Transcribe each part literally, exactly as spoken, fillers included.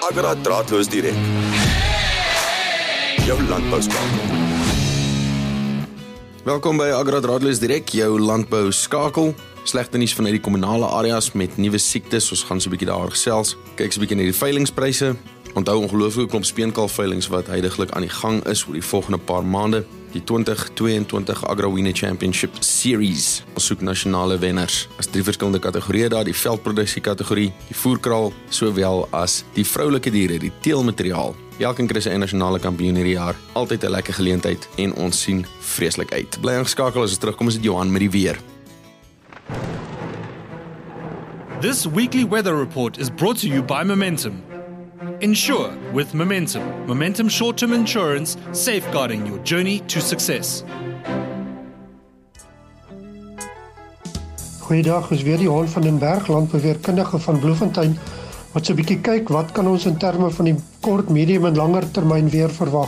Agra Draadloos Direk. Jou landbouskakel. Welkom by Agra Draadloos Direk, jou landbou skakel. Slegte nuus vanuit die kommunale areas met nuwe siektes. Ons gaan so 'n bietjie daaroor gesels. Kyk so 'n bietjie na die veilingspryse. Onthou ongelooflike klomp speenkalfveilings wat heidaglik aan die gang is oor die volgende paar maande. Die twintig tweeëntwintig Agra Winner Championship Series. Ons soek nasionale wenners. As drie verskillende kategorieë daar, die veldproduksie kategorie, die voerkraal, sowel as die vroulike diere, die teelmateriaal. Elke keer is 'n nasionale kampioen hierdie jaar. Altyd 'n lekker geleentheid en ons sien vreeslik uit. Bly ingeskakel as ons terugkom, is dit Johan met die weer. This weekly weather report is brought to you by Momentum. Insure with Momentum. Momentum short-term insurance, safeguarding your journey to success. Goeiedag, is weer die Johan van den Berg, landbeweerkundige van Bloemfontein, wat so 'n bietjie kyk wat kan ons in terme van die kort, medium en langer termyn weer verwag.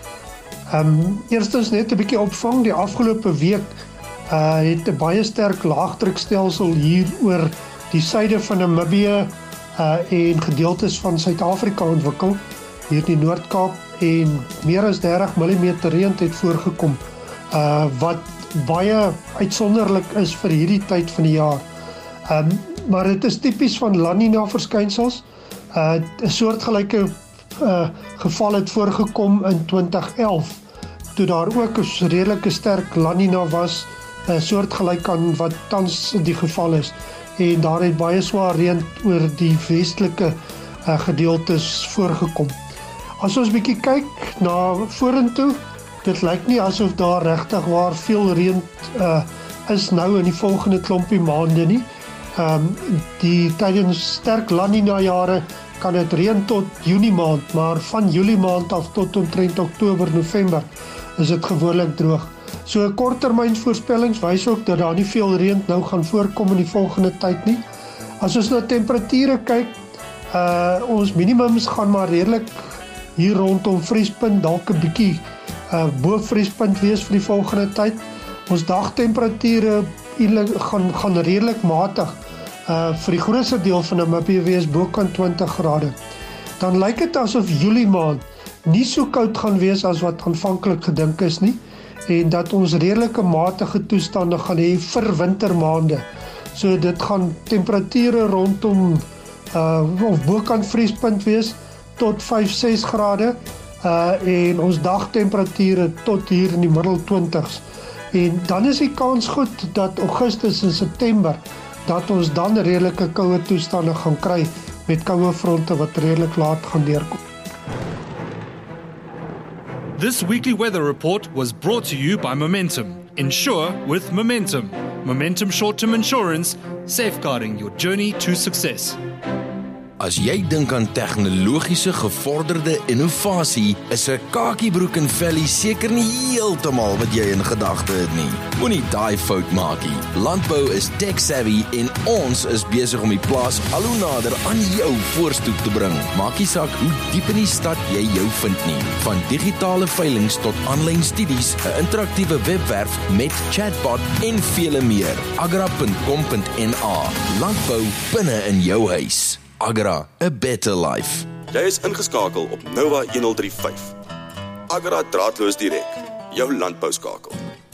Um, Eerstens net 'n bietjie opvang, die afgelope week uh, het 'n baie sterk laagdrukstelsel hier oor die suide van Namibië uh, en gedeeltes van Suid-Afrika ontwikkel, hier in die Noord-Kaap, en meer as dertig millimeter reën het voorgekom, uh, wat baie uitsonderlik is vir hierdie tyd van die jaar. Um, maar dit is tipies van La Nina verskynsels. Uh, 'n soortgelyke uh, geval het voorgekom in twintig elf, toe daar ook 'n redelike sterk La Nina was, uh, soortgelyk aan wat tans die geval is. En daar het baie swaar reën oor die westelike uh, gedeeltes voorgekom. As ons bietjie kyk na vorentoe, dit lyk nie asof daar regtig waar veel reën uh, is nou in die volgende klompie maande nie. Um, die tydens sterk La Nina jare kan dit reën tot Junie maand, maar van Julie maand af tot omtrent Oktober, November is dit gewoonlik droog. So korttermynvoorspellings wys ook dat daar nie veel reën nou gaan voorkom in die volgende tyd nie. As ons na temperature kyk, uh, ons minimums gaan maar redelik hier rondom vriespunt, dalk 'n bietjie uh, bo vriespunt wees vir die volgende tyd. Ons dagtemperature gaan, gaan redelik matig uh, vir die grootste deel van Namibië wees bokant twintig grade. Dan lyk dit asof Julie maand nie so koud gaan wees as wat aanvanklik gedink is nie, en dat ons redelike matige toestande gaan hê vir wintermaande. So dit gaan temperature rondom uh, of bokant vriespunt wees tot vyf ses grade uh, en ons dagtemperature tot hier in die middel twintigs. En dan is die kans goed dat Augustus en September dat ons dan redelike koue toestande gaan kry met koue fronte wat redelik laat gaan deurkom. This weekly weather report was brought to you by Momentum. Insure with Momentum. Momentum short-term insurance, safeguarding your journey to success. As jy dink aan tegnologiese gevorderde innovasie, is 'n kakiebroek en vellie seker nie heeltemal wat jy in gedagte het nie. Moenie daai fout maak nie. Landbou is tech-savvy en ons is besig om die plaas al hoe nader aan jou voorstoep te bring. Maak nie saak hoe diep in die stad jy jou vind nie. Van digitale veilings tot aanlyn studies, 'n interaktiewe webwerf met chatbot en vele meer. agra punt com punt n a. Landbou binne in jou huis. Agra, a better life. Jy is ingeskakel op Nova honderd drie komma vyf. Agra Draadloos Direk, jou landbouskakel.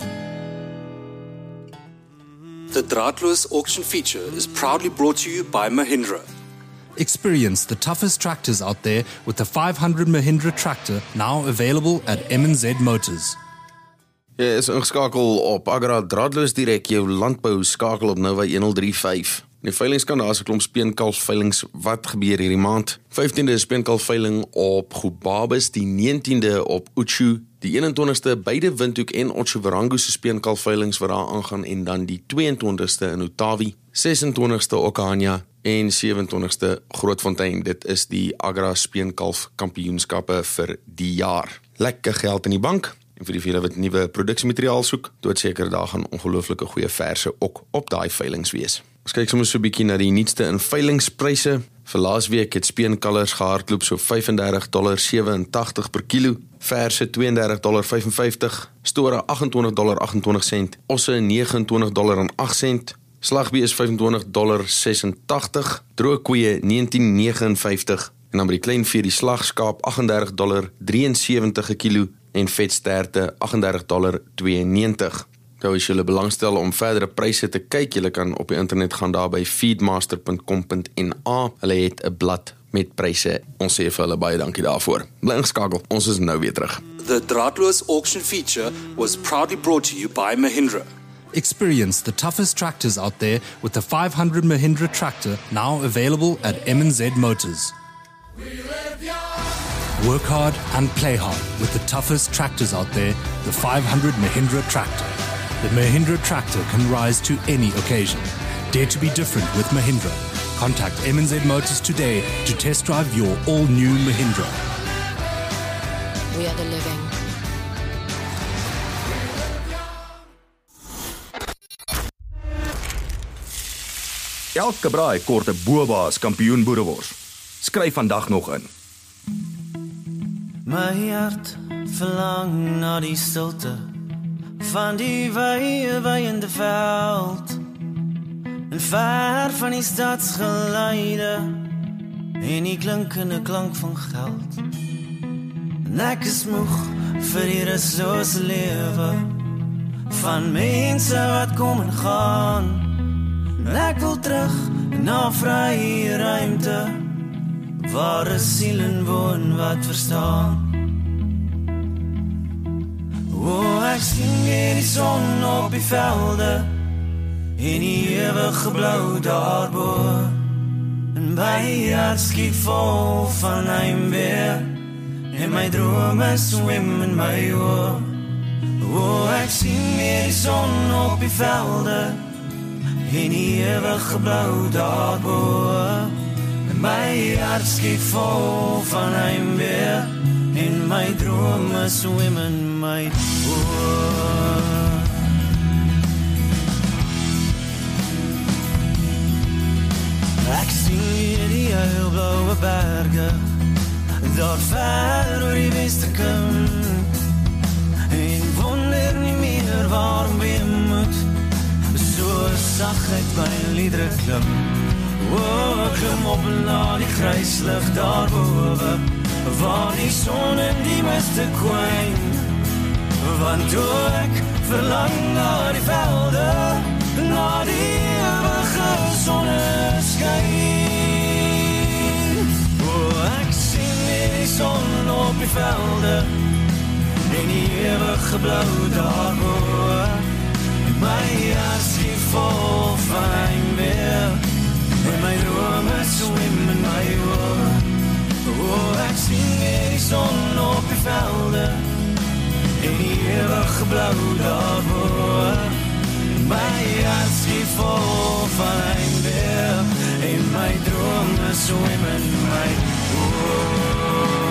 The Draadloos auction feature is proudly brought to you by Mahindra. Experience the toughest tractors out there with the five hundred Mahindra tractor now available at M and Z Motors. Jy is ingeskakel op Agra Draadloos Direk, jou landbouskakel op Nova honderd drie komma vyf. Die veilings kan daar is 'n klomp speenkalfveilings wat gebeur hierdie maand. vyftiende is speenkalfveiling op Gubabis, die negentiende op Uchu, die eenentwintigste beide Windhoek en Otjiwarongo se speenkalfveilings wat daar aangaan, en dan die tweeëntwintigste in Otavi, sesentwintigste Okahania en sewentwintigste Grootfontein. Dit is die Agra speenkalf kampioenskappe vir die jaar. Lekker geld in die bank. En vir die vele wat nuwe produksiemateriaal soek, doodseker daar gaan ongelooflike goeie verse ook op daai veilings wees. Ons kyk soms so 'n bietjie na die nuutste in veilingspryse. Vir laasweek het speenkalvers gehardloop so vyf en dertig dollar sewenagtig per kilo, verse twee en dertig dollar vyf en vyftig, store agt en twintig dollar agt en twintig sent, osse nege en twintig dollar en agt sent, slagbees vyf en twintig dollar ses en agtig, droë koeie negentien negenenvyftig, En dan by die kleinvee die slagskaap agt en dertig dollar drieënsewentig 'n kilo en vetsterte agt en dertig dollar tweeënnewentig. Nou as julle belangstel om verdere pryse te kyk, julle kan op die internet gaan daar by feedmaster punt com punt n a. Hulle het 'n blad met pryse. Ons sê vir hulle baie dankie daarvoor. Bly ingeskakel, ons is nou weer terug. The Draadloos auction feature was proudly brought to you by Mahindra. Experience the toughest tractors out there with the five hundred Mahindra tractor now available at M and Z Motors. Work hard and play hard with the toughest tractors out there, the five hundred Mahindra tractor. The Mahindra tractor can rise to any occasion. Dare to be different with Mahindra. Contact M and Z Motors today to test drive your all-new Mahindra. We are the living. Elke braai kort 'n boabaas kampioen boerewors. Skryf vandag nog in. My hart verlang na die stilte van die wye wyende veld en ver van die stadsgeleide en die klinkende klank van geld. En ek is moeg vir die rusloose lewe van mense wat kom en gaan. En ek wil terug na vrye ruimte waar 'n siel woon wat verstaan. O, ek sien weer die son op die velde en die ewige blou daarbo. En my hart skiet vol van heimwee en my drome swem in my oor. O, ek sien weer die son op die velde en die ewige blou daarbo. En my hart skiet vol van heimwee en my drome swem in my oor. Ek sien weer die heilblauwe berge daar ver oor die Westerkant en wonder nie meer waarom weemoed so sag uit my liedere klim. O, klim op na die gryslig daarboven waar die son in die miste kwyn. Want o, ek verlang na die velde, na die ewige sonneskyn. O, ek sien die son op die velde en die ewige blou daarbo. My hart skiet vol van heimwee en my drome swem in my oor. O, ek sien weer die son op die velde en die ewige blou daarbo. My hart skiet vol van heimwee en my drome swem in my oor.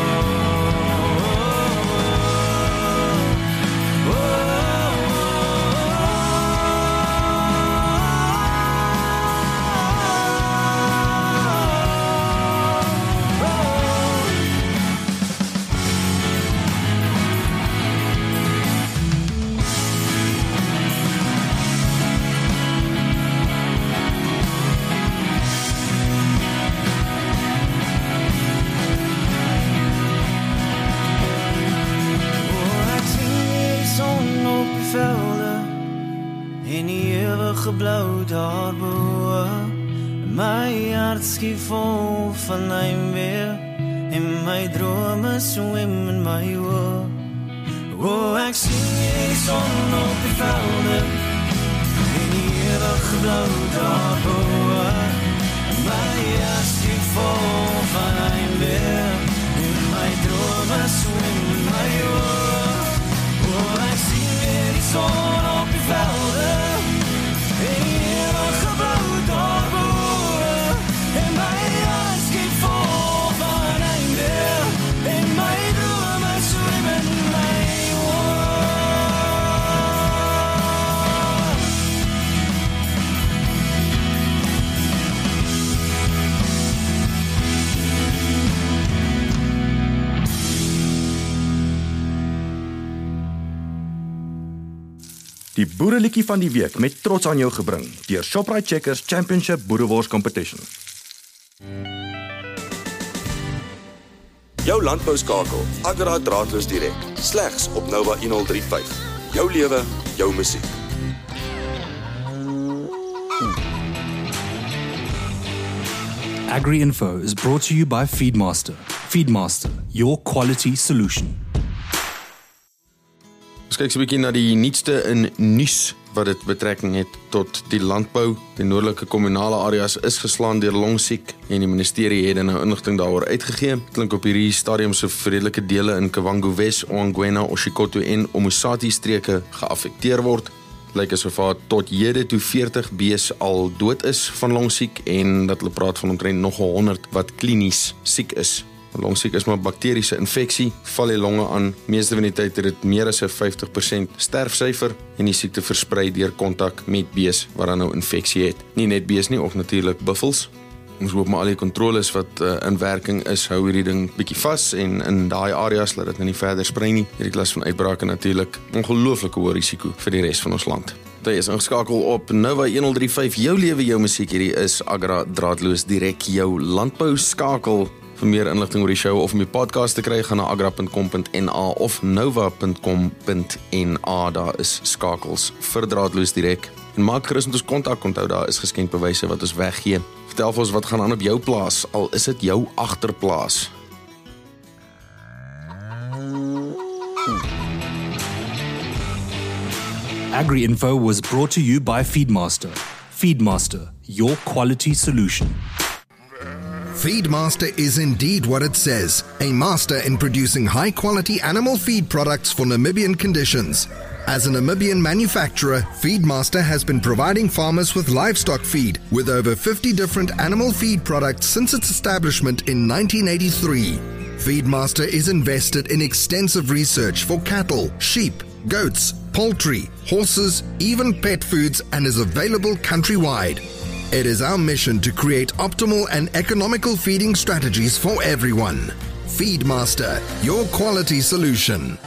Blauw daarbo, my hart skiet vol van heimwee en my drome swem in my oor. O, ek sien die son op die velde en die ewige blauw daarbo. My hart skiet vol van heimwee en my drome swem in my oor. O, ek sien die son op die velde en die ewige blou daarbo. En my hart skiet vol van heimwee en my drome swem in my oor. Die boereliedjie van die week met trots aan jou gebring deur Shoprite Checkers Championship Boerewors Competition. Jou landbouskakel, Agra Draadloos Direk, slegs op Nova one oh three point five. Jou lewe, jou musiek. Agri-Info is brought to you by Feedmaster. Feedmaster, your quality solution. Ons kyk so 'n bietjie na die nuutste in nuus wat dit betrekking het tot die landbou. Die noordelike kommunale areas is geslaan deur longsiek en die ministerie het nou inligting daaroor uitgegee. Klink op hierdie stadium so vredelike dele in Kavango Wes, Oangwena, Oshikoto en Omusati streke geaffekteer word. Lyk asof daar tot hede toe veertig bees al dood is van longsiek en dat hulle praat van omtrent nog honderd wat klinies siek is. Longsiek is maar bakteriese infeksie, val die longe aan. Meeste van die tyd het dit meer as 'n vyftig persent sterfsyfer en die siekte versprei deur kontak met bees wat dan nou infeksie het. Nie net bees nie, ook natuurlik buffels. Ons hoop maar al die kontroles wat uh, in werking is, hou hierdie ding bietjie vas en in daai areas laat dit nou nie verder sprei nie. Hierdie klas van uitbrake natuurlik ongelooflike hoë risiko vir die res van ons land. Jy is ingeskakel op Nova one oh three point five, jou lewe, jou musiek. Hierdie is Agra Draadloos Direk, jou landbou skakel. Vir meer inligting oor die show of om die podcast te kry, gaan na agra punt com punt n a of nova punt com punt n a. Daar is skakels vir Draadloos Direk. En maak gerus met ons kontak, onthou daar is geskenkbewyse wat ons weggee. Vertel vir ons wat gaan aan op jou plaas, al is dit jou agterplaas. Agri-Info was brought to you by Feedmaster. Feedmaster, your quality solution. Feedmaster is indeed what it says, a master in producing high-quality animal feed products for Namibian conditions. As a Namibian manufacturer, Feedmaster has been providing farmers with livestock feed with over fifty different animal feed products since its establishment in nineteen eighty-three. Feedmaster is invested in extensive research for cattle, sheep, goats, poultry, horses, even pet foods, and is available countrywide. It is our mission to create optimal and economical feeding strategies for everyone. Feedmaster, your quality solution.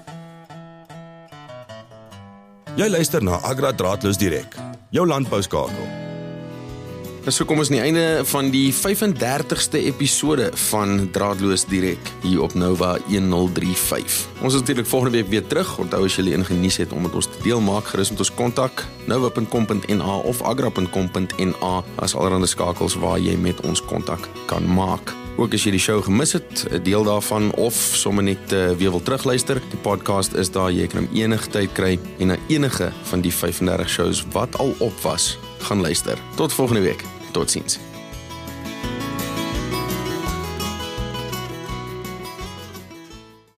Jy luister na Agra Draadloos Direk, jou landbouskakel. So kom ons aan die einde van die vyf-en-dertigste episode van Draadloos Direk hier op Nova one oh three point five. Ons is natuurlik volgende week weer terug. Onthou as jy enige nuus het om met ons te deel, maak gerus met ons kontak nova punt com punt n a of agra punt com punt n a as allerhande skakels waar jy met ons kontak kan maak. Ook as jy die show gemis het, 'n deel daarvan of sommer net uh, weer wil terugluister, die podcast is daar, jy kan hom enige tyd kry en na enige van die vyf-en-dertig shows wat al op was, gaan luister. Tot volgende week. Totsiens.